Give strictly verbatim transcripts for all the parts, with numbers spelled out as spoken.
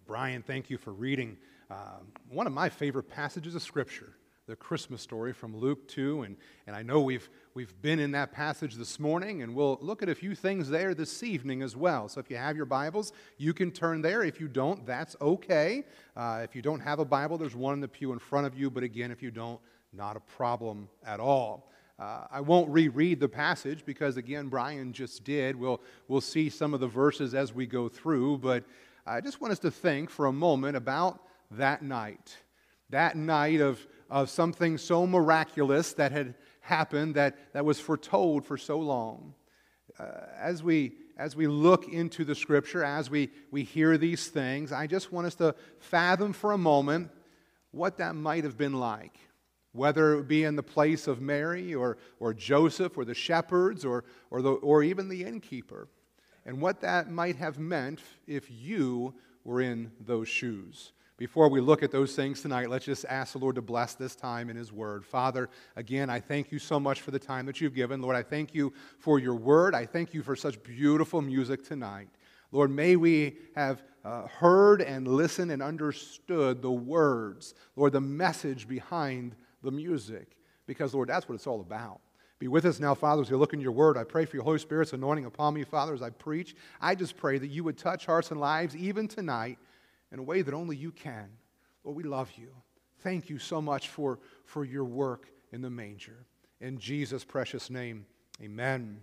Brian, thank you for reading uh, one of my favorite passages of Scripture, the Christmas story from Luke two, and, and I know we've we've been in that passage this morning, and we'll look at a few things there this evening as well. So if you have your Bibles, you can turn there. If you don't, that's okay. Uh, if you don't have a Bible, there's one in the pew in front of you, but again, if you don't, not a problem at all. Uh, I won't reread the passage because, again, Brian just did. We'll, we'll see some of the verses as we go through, but I just want us to think for a moment about that night. That night of, of something so miraculous that had happened, that, that was foretold for so long. Uh, as we as we look into the Scripture, as we, we hear these things, I just want us to fathom for a moment what that might have been like. Whether it be in the place of Mary or, or Joseph or the shepherds or, or, the, or even the innkeeper. And what that might have meant if you were in those shoes. Before we look at those things tonight, let's just ask the Lord to bless this time in His Word. Father, again, I thank you so much for the time that you've given. Lord, I thank you for your Word. I thank you for such beautiful music tonight. Lord, may we have uh, heard and listened and understood the words, Lord, the message behind the music, because, Lord, that's what it's all about. Be with us now, Father, as we look in your word. I pray for your Holy Spirit's anointing upon me, Father, as I preach. I just pray that you would touch hearts and lives even tonight in a way that only you can. Lord, we love you. Thank you so much for, for your work in the manger. In Jesus' precious name, amen.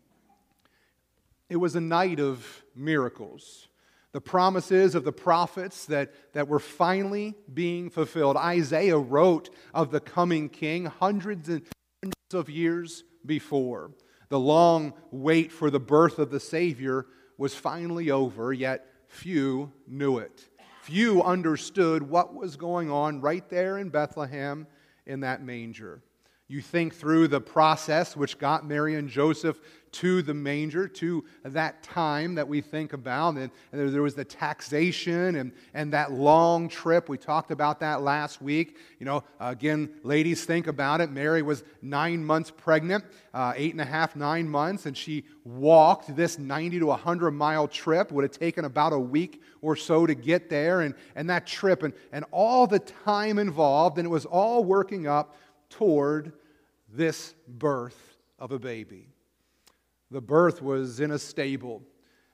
It was a night of miracles. The promises of the prophets that, that were finally being fulfilled. Isaiah wrote of the coming king hundreds and hundreds of years before. The long wait for the birth of the Savior was finally over, yet few knew it. Few understood what was going on right there in Bethlehem in that manger. You think through the process which got Mary and Joseph to the manger, to that time that we think about. And, and there was the taxation and, and that long trip. We talked about that last week. You know, again, ladies, think about it. Mary was nine months pregnant, uh, eight and a half, nine months, and she walked this ninety to one hundred mile trip. Would have taken about a week or so to get there. And, and that trip and, and all the time involved, and it was all working up toward this birth of a baby. The birth was in a stable.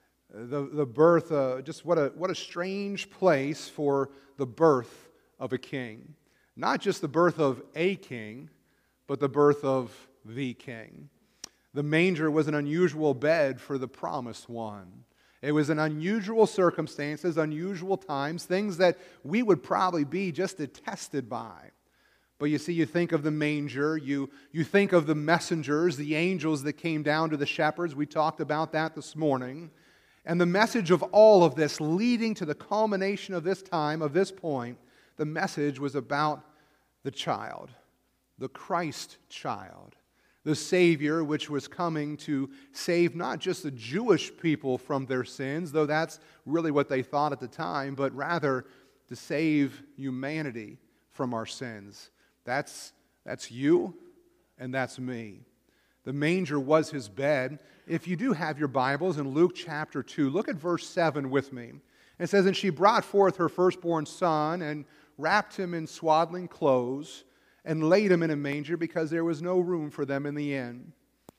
The, the birth, uh, just what a, what a strange place for the birth of a king. Not just the birth of a king, but the birth of the king. The manger was an unusual bed for the promised one. It was an unusual circumstances, unusual times, things that we would probably be just attested by. But you see, you think of the manger, you, you think of the messengers, the angels that came down to the shepherds. We talked about that this morning. And the message of all of this, leading to the culmination of this time, of this point, the message was about the child, the Christ child, the Savior which was coming to save not just the Jewish people from their sins, though that's really what they thought at the time, but rather to save humanity from our sins. That's, that's you, and that's me. The manger was his bed. If you do have your Bibles in Luke chapter two, look at verse seven with me. It says, "And she brought forth her firstborn son, and wrapped him in swaddling clothes, and laid him in a manger, because there was no room for them in the inn."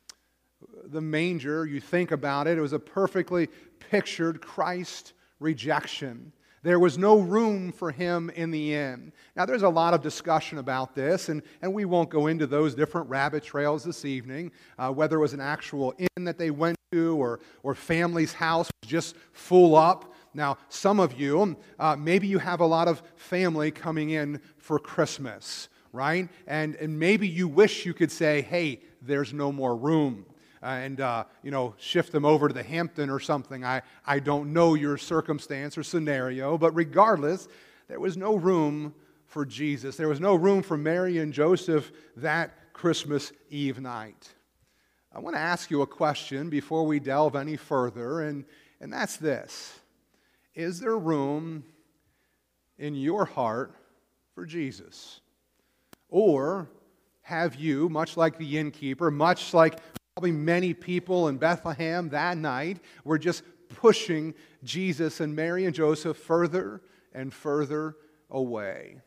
The manger, you think about it, it was a perfectly pictured Christ rejection. There was no room for him in the inn. Now, there's a lot of discussion about this, and, and we won't go into those different rabbit trails this evening, uh, whether it was an actual inn that they went to or, or family's house was just full up. Now, some of you, uh, maybe you have a lot of family coming in for Christmas, right? And, and maybe you wish you could say, hey, there's no more room. Uh, and, uh, you know, shift them over to the Hampton or something. I, I don't know your circumstance or scenario, but regardless, there was no room for Jesus. There was no room for Mary and Joseph that Christmas Eve night. I want to ask you a question before we delve any further, and, and that's this. Is there room in your heart for Jesus? Or have you, much like the innkeeper, much like probably many people in Bethlehem that night, were just pushing Jesus and Mary and Joseph further and further away.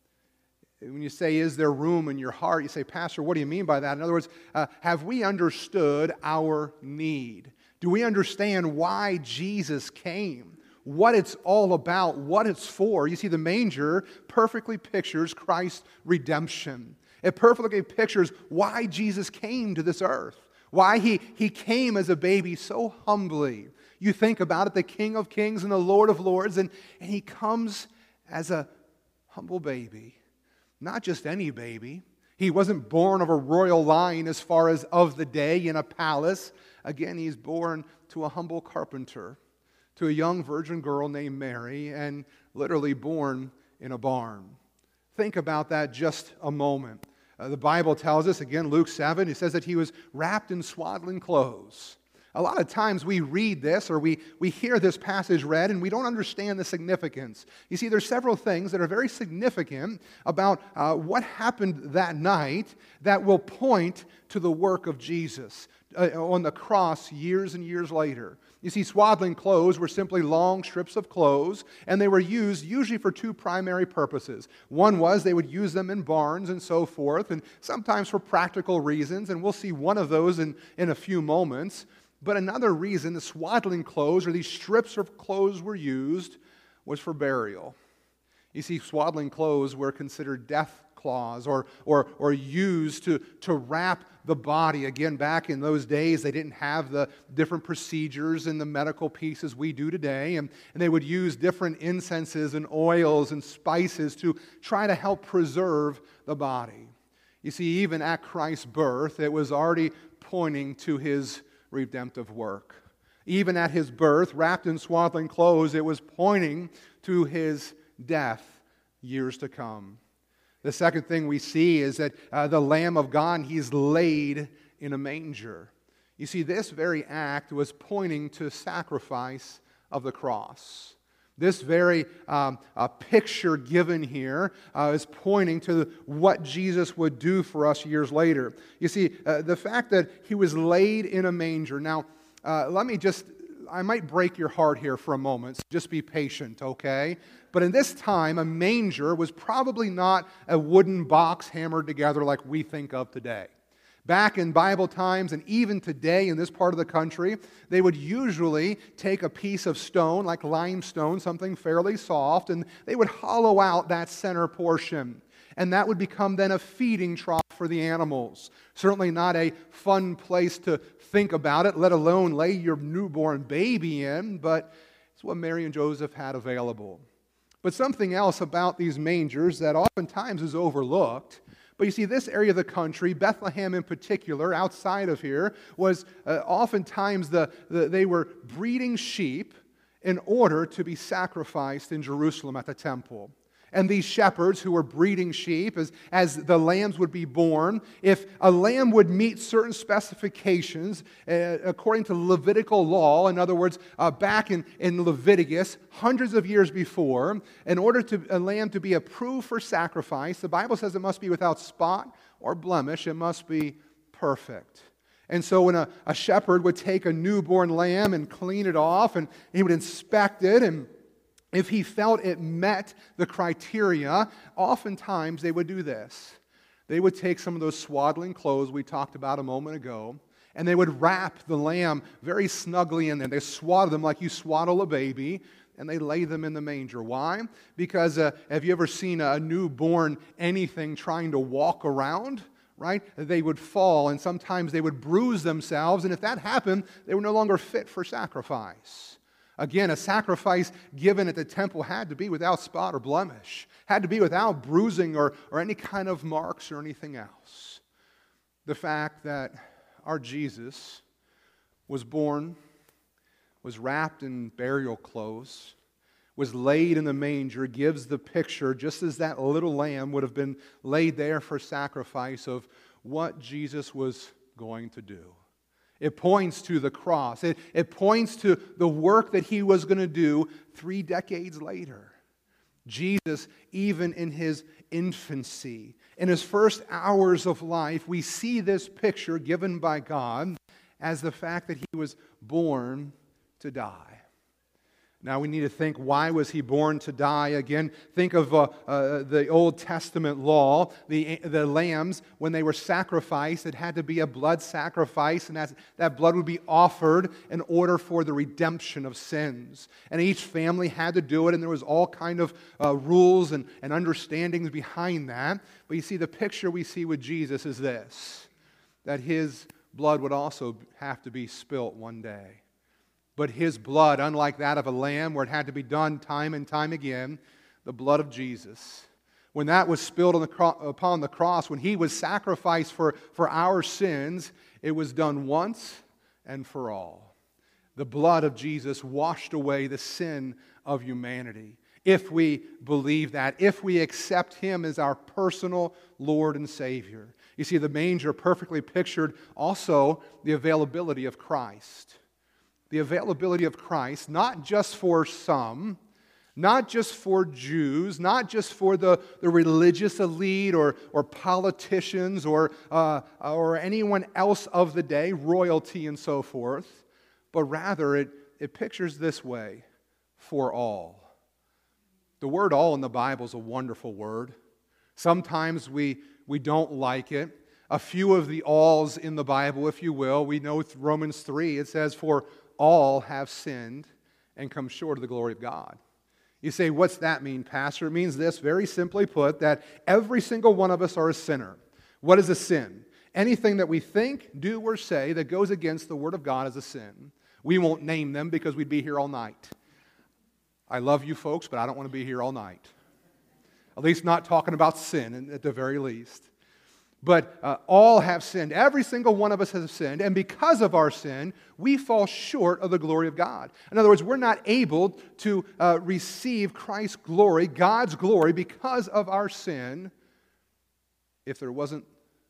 When you say, is there room in your heart? You say, Pastor, what do you mean by that? In other words, uh, have we understood our need? Do we understand why Jesus came? What it's all about, what it's for? You see, the manger perfectly pictures Christ's redemption. It perfectly pictures why Jesus came to this earth, why he, he came as a baby so humbly. You think about it, the King of Kings and the Lord of Lords, and, and he comes as a humble baby. Not just any baby. He wasn't born of a royal line as far as of the day in a palace. Again, he's born to a humble carpenter, to a young virgin girl named Mary, and literally born in a barn. Think about that just a moment. Uh, the Bible tells us, again, Luke seven, it says that he was wrapped in swaddling clothes. A lot of times we read this or we, we hear this passage read and we don't understand the significance. You see, there's several things that are very significant about uh, what happened that night that will point to the work of Jesus uh, on the cross years and years later. You see, swaddling clothes were simply long strips of clothes, and they were used usually for two primary purposes. One was they would use them in barns and so forth, and sometimes for practical reasons, and we'll see one of those in, in a few moments. But another reason the swaddling clothes, or these strips of clothes were used, was for burial. You see, swaddling clothes were considered death cloths or, or, or used to, to wrap the body. Again, back in those days, they didn't have the different procedures and the medical pieces we do today, and, and they would use different incenses and oils and spices to try to help preserve the body. You see, even at Christ's birth, it was already pointing to his redemptive work. Even at his birth, wrapped in swaddling clothes, it was pointing to his death years to come. The second thing we see is that uh, the Lamb of God, he's laid in a manger. You see, this very act was pointing to sacrifice of the cross. This very um, uh, picture given here uh, is pointing to what Jesus would do for us years later. You see, uh, the fact that he was laid in a manger. Now, uh, let me just, I might break your heart here for a moment, so just be patient, okay? But in this time, a manger was probably not a wooden box hammered together like we think of today. Back in Bible times, and even today in this part of the country, they would usually take a piece of stone, like limestone, something fairly soft, and they would hollow out that center portion. And that would become then a feeding trough for the animals. Certainly not a fun place to think about it, let alone lay your newborn baby in, but it's what Mary and Joseph had available. But something else about these mangers that oftentimes is overlooked. But you see, this area of the country, Bethlehem in particular, outside of here, was uh, oftentimes the, the they were breeding sheep in order to be sacrificed in Jerusalem at the temple. And these shepherds who were breeding sheep, as, as the lambs would be born, if a lamb would meet certain specifications, uh, according to Levitical law, in other words, uh, back in, in Leviticus, hundreds of years before, in order to a lamb to be approved for sacrifice, the Bible says it must be without spot or blemish, it must be perfect. And so when a, a shepherd would take a newborn lamb and clean it off, and he would inspect it, and if he felt it met the criteria, oftentimes they would do this. They would take some of those swaddling clothes we talked about a moment ago, and they would wrap the lamb very snugly in there. They swaddle them like you swaddle a baby, and they lay them in the manger. Why? Because uh, have you ever seen a newborn anything trying to walk around? Right? They would fall, and sometimes they would bruise themselves, and if that happened, they were no longer fit for sacrifice. Again, a sacrifice given at the temple had to be without spot or blemish, had to be without bruising or, or any kind of marks or anything else. The fact that our Jesus was born, was wrapped in burial clothes, was laid in the manger, gives the picture, just as that little lamb would have been laid there for sacrifice, of what Jesus was going to do. It points to the cross. It, it points to the work that he was going to do three decades later. Jesus, even in his infancy, in his first hours of life, we see this picture given by God as the fact that he was born to die. Now we need to think, why was he born to die? Again, think of uh, uh, the Old Testament law. The, the lambs, when they were sacrificed, it had to be a blood sacrifice, and that, that blood would be offered in order for the redemption of sins. And each family had to do it, and there was all kind of uh, rules and, and understandings behind that. But you see, the picture we see with Jesus is this, that his blood would also have to be spilt one day. But his blood, unlike that of a lamb where it had to be done time and time again, the blood of Jesus, when that was spilled on the cro- upon the cross, when he was sacrificed for, for our sins, it was done once and for all. The blood of Jesus washed away the sin of humanity. If we believe that, if we accept him as our personal Lord and Savior. You see, the manger perfectly pictured also the availability of Christ. The availability of Christ, not just for some, not just for Jews, not just for the, the religious elite or, or politicians or, uh, or anyone else of the day, royalty and so forth, but rather it, it pictures this way, for all. The word all in the Bible is a wonderful word. Sometimes we, we don't like it. A few of the alls in the Bible, if you will, we know Romans three, it says, for all have sinned and come short of the glory of God. You say, what's that mean, Pastor? It means this, very simply put, that every single one of us are a sinner. What is a sin? Anything that we think, do, or say that goes against the Word of God is a sin. We won't name them because we'd be here all night. I love you folks, but I don't want to be here all night. At least not talking about sin at the very least. But uh, all have sinned. Every single one of us has sinned. And because of our sin, we fall short of the glory of God. In other words, we're not able to uh, receive Christ's glory, God's glory, because of our sin if there wasn't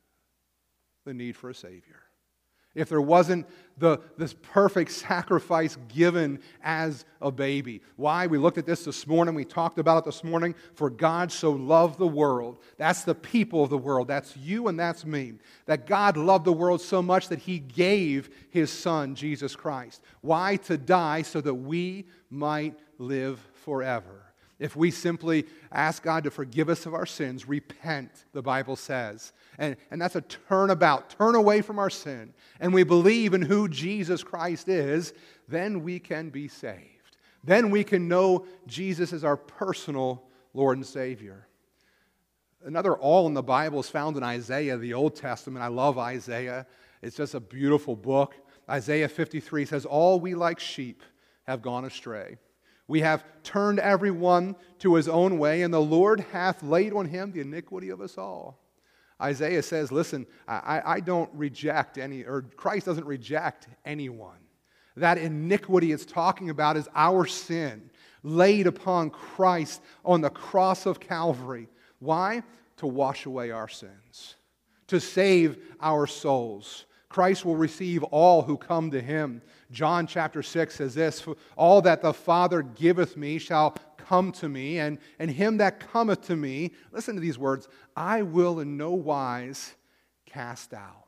the need for a Savior. If there wasn't the, this perfect sacrifice given as a baby. Why? We looked at this this morning. We talked about it this morning. For God so loved the world. That's the people of the world. That's you and that's me. That God loved the world so much that He gave His Son, Jesus Christ. Why? To die so that we might live forever. If we simply ask God to forgive us of our sins, repent, the Bible says. And, and that's a turnabout, turn away from our sin. And we believe in who Jesus Christ is, then we can be saved. Then we can know Jesus as our personal Lord and Savior. Another all in the Bible is found in Isaiah, the Old Testament. I love Isaiah. It's just a beautiful book. Isaiah fifty-three says, all we like sheep have gone astray. We have turned everyone to his own way, and the Lord hath laid on him the iniquity of us all. Isaiah says, listen, I, I don't reject any, or Christ doesn't reject anyone. That iniquity it's talking about is our sin laid upon Christ on the cross of Calvary. Why? To wash away our sins, to save our souls. Christ will receive all who come to Him. John chapter six says this, all that the Father giveth me shall come to me, and, and him that cometh to me, listen to these words, I will in no wise cast out.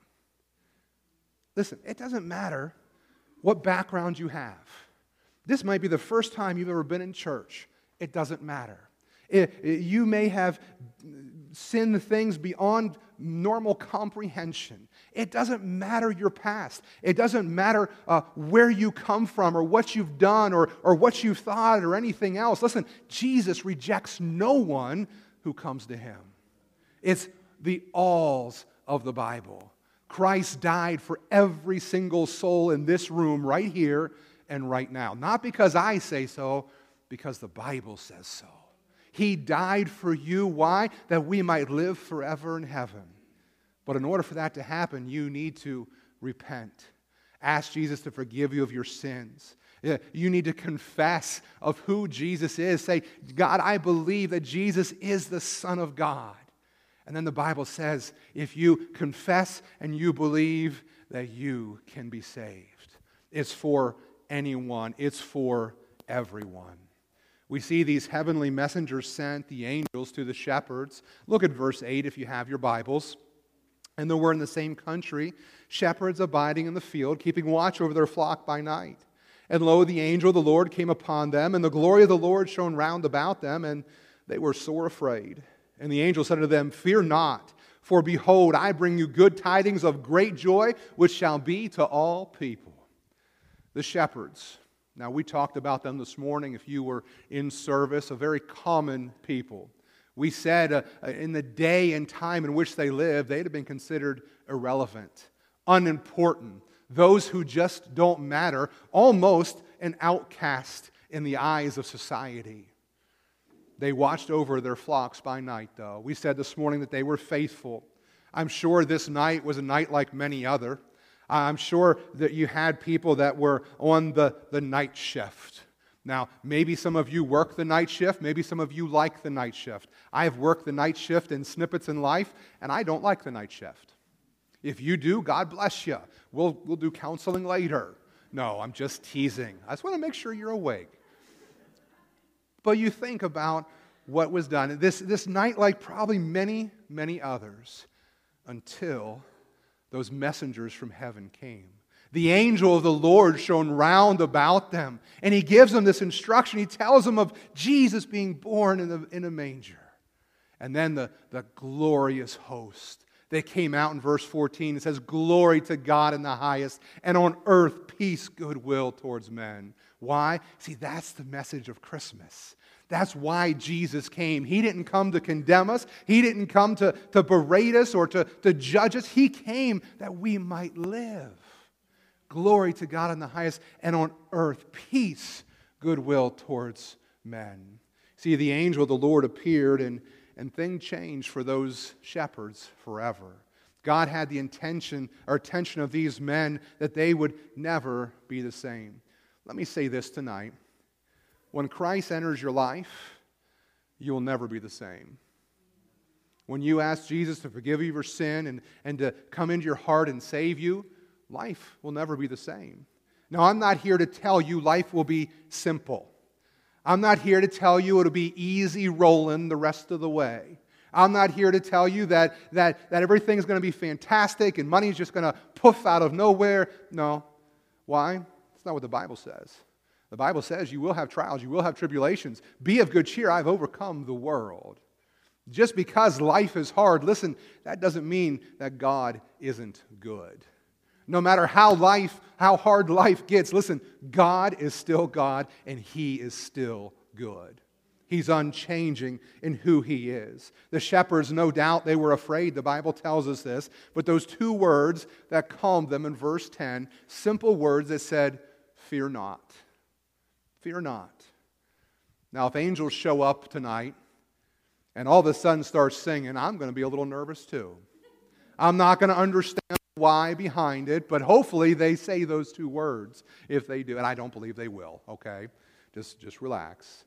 Listen, it doesn't matter what background you have. This might be the first time you've ever been in church. It doesn't matter. It, it, you may have sinned things beyond normal comprehension. It doesn't matter your past. It doesn't matter uh, where you come from or what you've done or, or what you've thought or anything else. Listen, Jesus rejects no one who comes to Him. It's the alls of the Bible. Christ died for every single soul in this room right here and right now. Not because I say so, because the Bible says so. He died for you. Why? That we might live forever in heaven. But in order for that to happen, you need to repent. Ask Jesus to forgive you of your sins. You need to confess of who Jesus is. Say, God, I believe that Jesus is the Son of God. And then the Bible says, if you confess and you believe, that you can be saved. It's for anyone. It's for everyone. We see these heavenly messengers sent, the angels, to the shepherds. Look at verse eight if you have your Bibles. And they were in the same country, shepherds abiding in the field, keeping watch over their flock by night. And lo, the angel of the Lord came upon them, and the glory of the Lord shone round about them, and they were sore afraid. And the angel said unto them, Fear not, for behold, I bring you good tidings of great joy, which shall be to all people. The shepherds. Now, we talked about them this morning, if you were in service, a very common people. We said uh, in the day and time in which they lived, they'd have been considered irrelevant, unimportant, those who just don't matter, almost an outcast in the eyes of society. They watched over their flocks by night, though. We said this morning that they were faithful. I'm sure this night was a night like many other. I'm sure that you had people that were on the, the night shift. Now, maybe some of you work the night shift. Maybe some of you like the night shift. I've worked the night shift in snippets in life, and I don't like the night shift. If you do, God bless you. We'll, we'll do counseling later. No, I'm just teasing. I just want to make sure you're awake. But you think about what was done. This, this night, like probably many, many others, until those messengers from heaven came. The angel of the Lord shone round about them, and he gives them this instruction. He tells them of Jesus being born in, the, in a manger. And then the, the glorious host. They came out in verse fourteen. It says, Glory to God in the highest, and on earth peace, goodwill towards men. Why? See, that's the message of Christmas. That's why Jesus came. He didn't come to condemn us. He didn't come to, to berate us or to, to judge us. He came that we might live. Glory to God in the highest, and on earth peace, goodwill towards men. See, the angel of the Lord appeared, and And things changed for those shepherds forever. God had the intention or attention of these men that they would never be the same. Let me say this tonight. When Christ enters your life, you will never be the same. When you ask Jesus to forgive you your sin and, and to come into your heart and save you, life will never be the same. Now, I'm not here to tell you life will be simple. I'm not here to tell you it'll be easy rolling the rest of the way. I'm not here to tell you that, that, that everything's going to be fantastic and money's just going to poof out of nowhere. No. Why? That's not what the Bible says. The Bible says you will have trials, you will have tribulations. Be of good cheer, I've overcome the world. Just because life is hard, listen, that doesn't mean that God isn't good. No matter how life, how hard life gets, listen, God is still God and He is still good. He's unchanging in who He is. The shepherds, no doubt, they were afraid. The Bible tells us this. But those two words that calmed them in verse ten, simple words that said, fear not. Fear not. Now, if angels show up tonight and all of a sudden start singing, I'm going to be a little nervous too. I'm not going to understand why behind it, but hopefully they say those two words if they do. And I don't believe they will, okay? Just, just relax.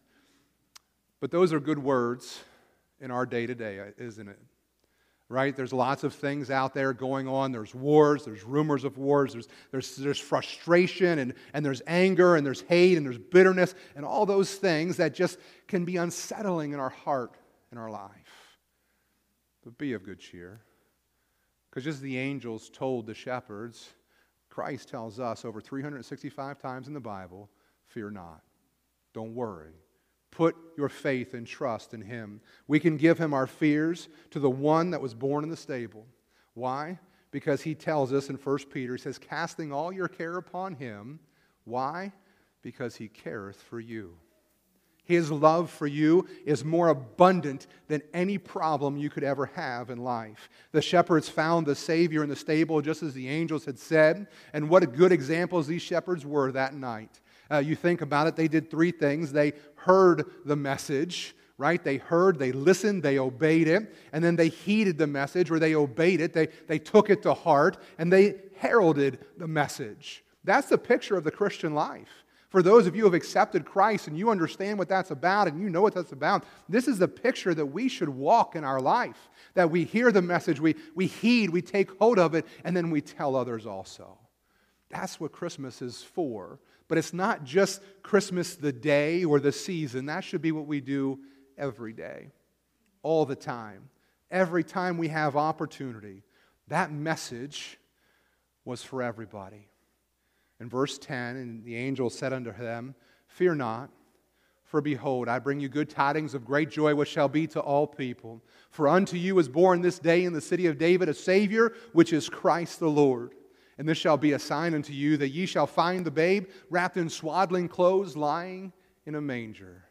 But those are good words in our day-to-day, isn't it? Right? There's lots of things out there going on. There's wars, there's rumors of wars, there's, there's, there's frustration, and, and there's anger, and there's hate, and there's bitterness, and all those things that just can be unsettling in our heart, in our life. But be of good cheer. Because just as the angels told the shepherds, Christ tells us over three hundred sixty-five times in the Bible, fear not. Don't worry. Put your faith and trust in Him. We can give Him our fears to the one that was born in the stable. Why? Because He tells us in First Peter, He says, casting all your care upon Him. Why? Because He careth for you. His love for you is more abundant than any problem you could ever have in life. The shepherds found the Savior in the stable just as the angels had said. And what a good examples these shepherds were that night. Uh, you think about it, they did three things. They heard the message, right? They heard, they listened, they obeyed it. And then they heeded the message, or they obeyed it. They, they took it to heart, and they heralded the message. That's the picture of the Christian life. For those of you who have accepted Christ and you understand what that's about and you know what that's about, this is the picture that we should walk in our life. That we hear the message, we, we heed, we take hold of it, and then we tell others also. That's what Christmas is for. But it's not just Christmas the day or the season. That should be what we do every day, all the time. Every time we have opportunity. That message was for everybody. In verse ten, and the angel said unto them, Fear not, for behold, I bring you good tidings of great joy, which shall be to all people. For unto you is born this day in the city of David a Savior, which is Christ the Lord. And this shall be a sign unto you, that ye shall find the babe wrapped in swaddling clothes, lying in a manger.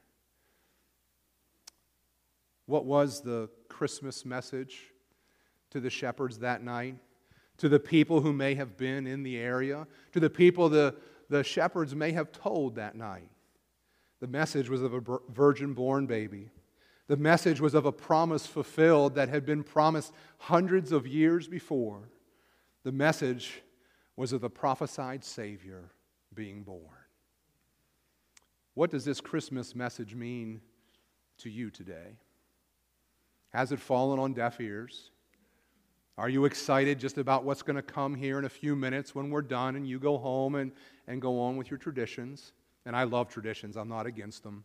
What was the Christmas message to the shepherds that night? To the people who may have been in the area? To the people the, the shepherds may have told that night? The message was of a virgin-born baby. The message was of a promise fulfilled that had been promised hundreds of years before. The message was of the prophesied Savior being born. What does this Christmas message mean to you today? Has it fallen on deaf ears? Are you excited just about what's going to come here in a few minutes when we're done and you go home and, and go on with your traditions? And I love traditions. I'm not against them.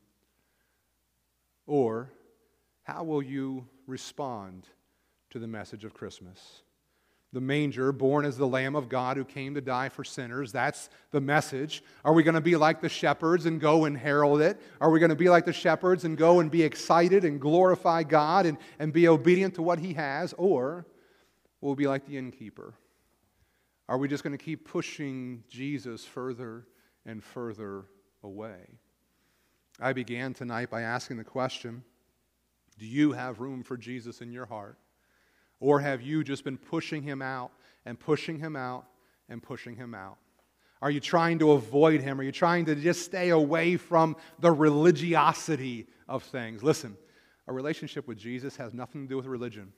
Or how will you respond to the message of Christmas? The manger, born as the Lamb of God who came to die for sinners, that's the message. Are we going to be like the shepherds and go and herald it? Are we going to be like the shepherds and go and be excited and glorify God and, and be obedient to what He has? Or will we be like the innkeeper? Are we just going to keep pushing Jesus further and further away? I began tonight by asking the question, do you have room for Jesus in your heart? Or have you just been pushing Him out and pushing Him out and pushing Him out? Are you trying to avoid Him? Are you trying to just stay away from the religiosity of things? Listen, a relationship with Jesus has nothing to do with religion.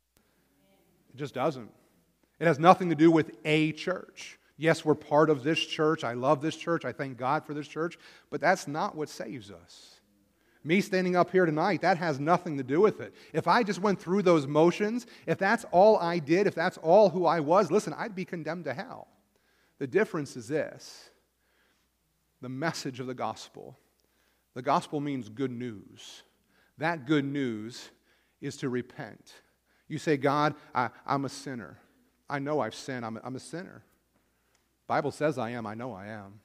It just doesn't. It has nothing to do with a church. Yes, we're part of this church. I love this church. I thank God for this church. But that's not what saves us. Me standing up here tonight, that has nothing to do with it. If I just went through those motions, if that's all I did, if that's all who I was, listen, I'd be condemned to hell. The difference is this: the message of the gospel. The gospel means good news. That good news is to repent. You say, God, I, I'm a sinner. I know I've sinned. I'm a, I'm a sinner. The Bible says I am. I know I am.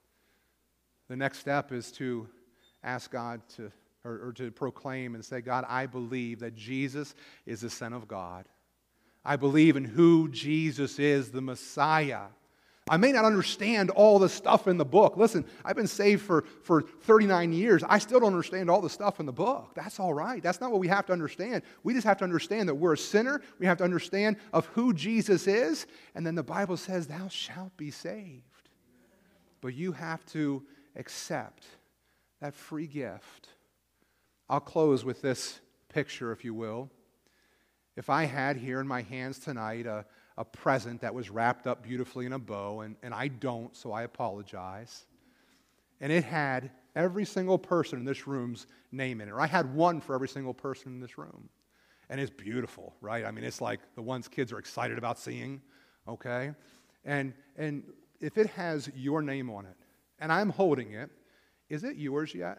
The next step is to ask God to, or, or to proclaim and say, God, I believe that Jesus is the Son of God. I believe in who Jesus is, the Messiah. I may not understand all the stuff in the book. Listen, I've been saved for, for thirty-nine years. I still don't understand all the stuff in the book. That's all right. That's not what we have to understand. We just have to understand that we're a sinner. We have to understand of who Jesus is. And then the Bible says, thou shalt be saved. But you have to accept that free gift. I'll close with this picture, if you will. If I had here in my hands tonight a, a present that was wrapped up beautifully in a bow, and, and I don't, so I apologize, and it had every single person in this room's name in it, or I had one for every single person in this room, and it's beautiful, right? I mean, it's like the ones kids are excited about seeing, okay? And, and if it has your name on it, and I'm holding it, is it yours yet?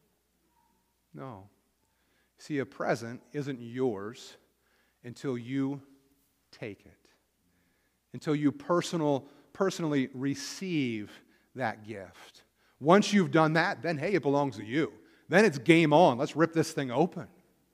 No. See, a present isn't yours until you take it, until you personal, personally receive that gift. Once you've done that, then, hey, it belongs to you. Then it's game on. Let's rip this thing open.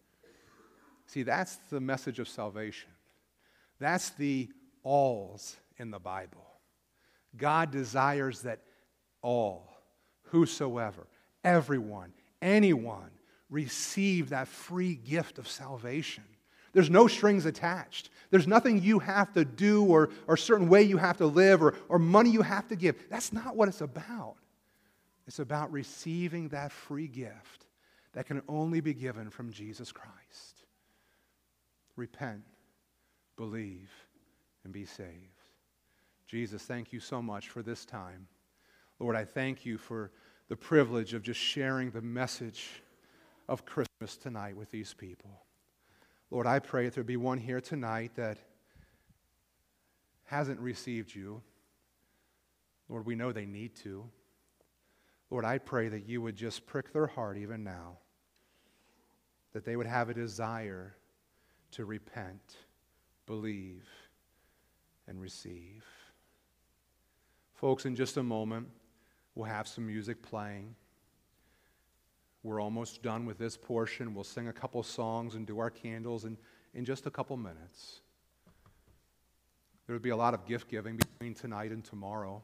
See, that's the message of salvation. That's the alls in the Bible. God desires that all, whosoever, everyone, anyone, receive that free gift of salvation. There's no strings attached. There's nothing you have to do or, or a certain way you have to live or, or money you have to give. That's not what it's about. It's about receiving that free gift that can only be given from Jesus Christ. Repent, believe, and be saved. Jesus, thank you so much for this time. Lord, I thank you for the privilege of just sharing the message of Christmas tonight with these people. Lord, I pray that there be one here tonight that hasn't received you. Lord, we know they need to. Lord, I pray that you would just prick their heart even now, that they would have a desire to repent, believe, and receive. Folks, in just a moment, we'll have some music playing. We're almost done with this portion. We'll sing a couple songs and do our candles in, in just a couple minutes. There will be a lot of gift giving between tonight and tomorrow.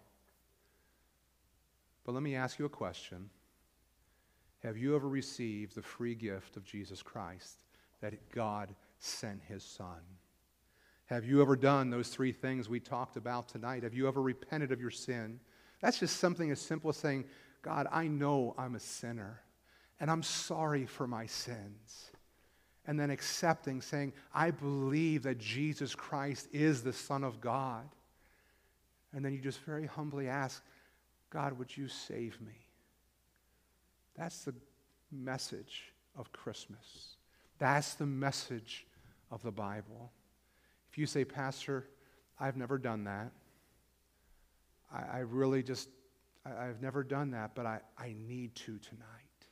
But let me ask you a question. Have you ever received the free gift of Jesus Christ, that God sent his Son? Have you ever done those three things we talked about tonight? Have you ever repented of your sin? That's just something as simple as saying, God, I know I'm a sinner, and I'm sorry for my sins. And then accepting, saying, I believe that Jesus Christ is the Son of God. And then you just very humbly ask, God, would you save me? That's the message of Christmas. That's the message of the Bible. If you say, Pastor, I've never done that. I, I really just, I, I've never done that, but I, I need to tonight.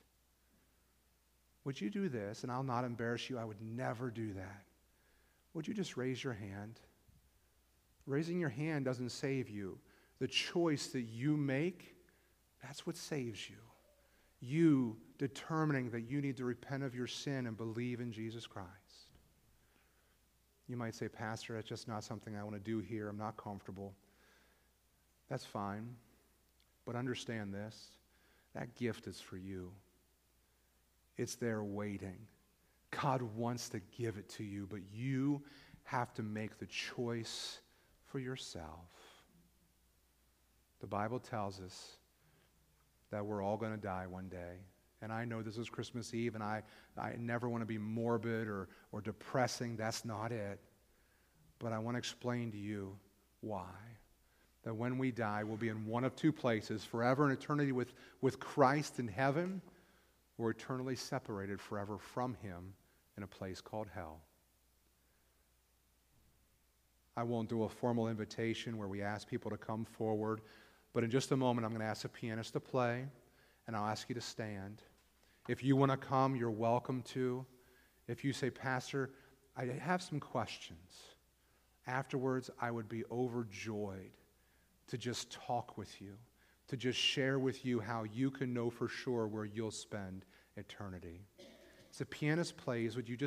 Would you do this? And I'll not embarrass you. I would never do that. Would you just raise your hand? Raising your hand doesn't save you. The choice that you make, that's what saves you. You determining that you need to repent of your sin and believe in Jesus Christ. You might say, Pastor, that's just not something I want to do here. I'm not comfortable. That's fine. But understand this. That gift is for you. It's there waiting. God wants to give it to you, but you have to make the choice for yourself. The Bible tells us that we're all going to die one day. And I know this is Christmas Eve, and I, I never want to be morbid or, or depressing. That's not it. But I want to explain to you why. That when we die, we'll be in one of two places, forever in eternity with, with Christ in heaven, or eternally separated forever from him in a place called hell. I won't do a formal invitation where we ask people to come forward, but in just a moment I'm going to ask the pianist to play, and I'll ask you to stand. If you want to come, you're welcome to. If you say, Pastor, I have some questions, afterwards I would be overjoyed to just talk with you, to just share with you how you can know for sure where you'll spend eternity. As the pianist plays, would you just